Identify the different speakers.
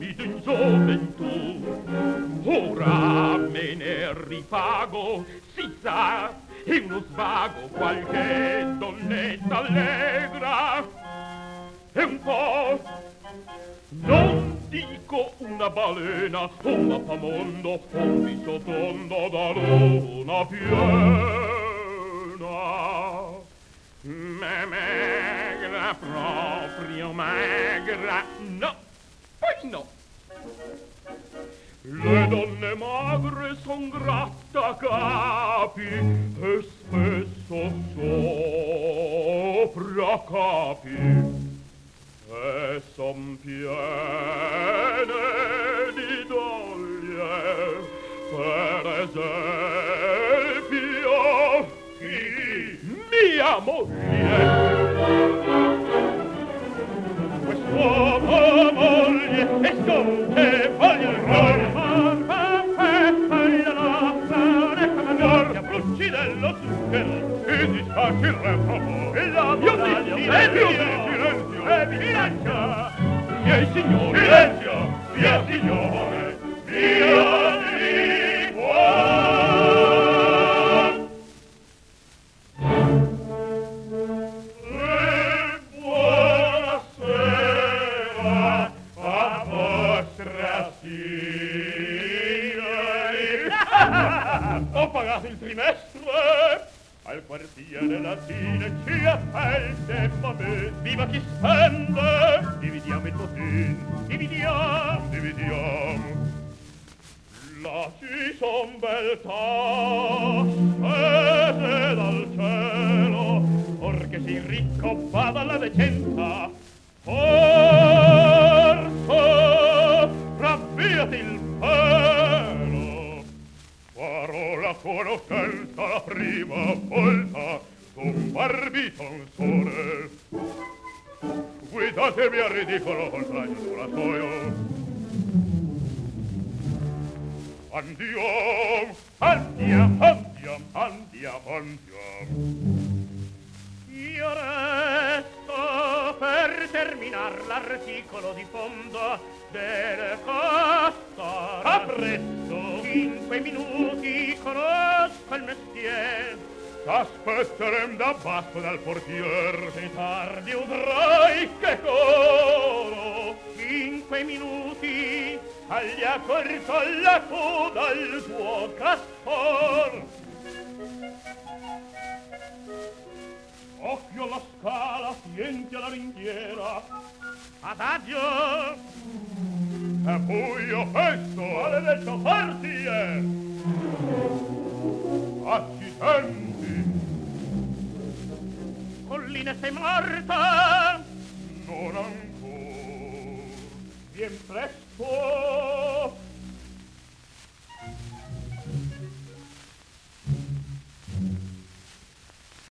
Speaker 1: partito in gioventù. Ora me ne ripago, si sa, è uno svago, qualche donnetta allegra. E un po', non dico una balena, un mappamondo, un viso tondo da luna piena. Magra, proprio magra, no, poi no. Le donne magre son grattacapi e spesso sopra capi. E son piene di doglie, per esempio, chi? Mia moglie! Quest'uomo moglie e sconte voglio il che bruci dello zucchero e si scacci il re proprio e la medaglia silenzio e vigilanza miei signori silenzio via signore via di qua. E buonasera a vostra ho pagato il trimestre al quartiere latino ci appelle ma me viva chi spende dividiamo il bottino dividiamo là ci son bel tasse dal cielo or che si ricco vada alla decenza forza ravviati il pelo farò la conoscenza la prima volta d'un barbitonsore guidatemi al ridicolo col braccio sulla soia andiamo io resto per terminar l'articolo di fondo del costo a presto 5 minuti conosco il mestiere t'aspetterem da basso dal portier se tardi udrai che coro 5 minuti agli ha corso la coda il tuo castor occhio alla scala tienti alla ringhiera adagio è buio festo maledetto portier accidenti Collina sei morta non ancora vien presto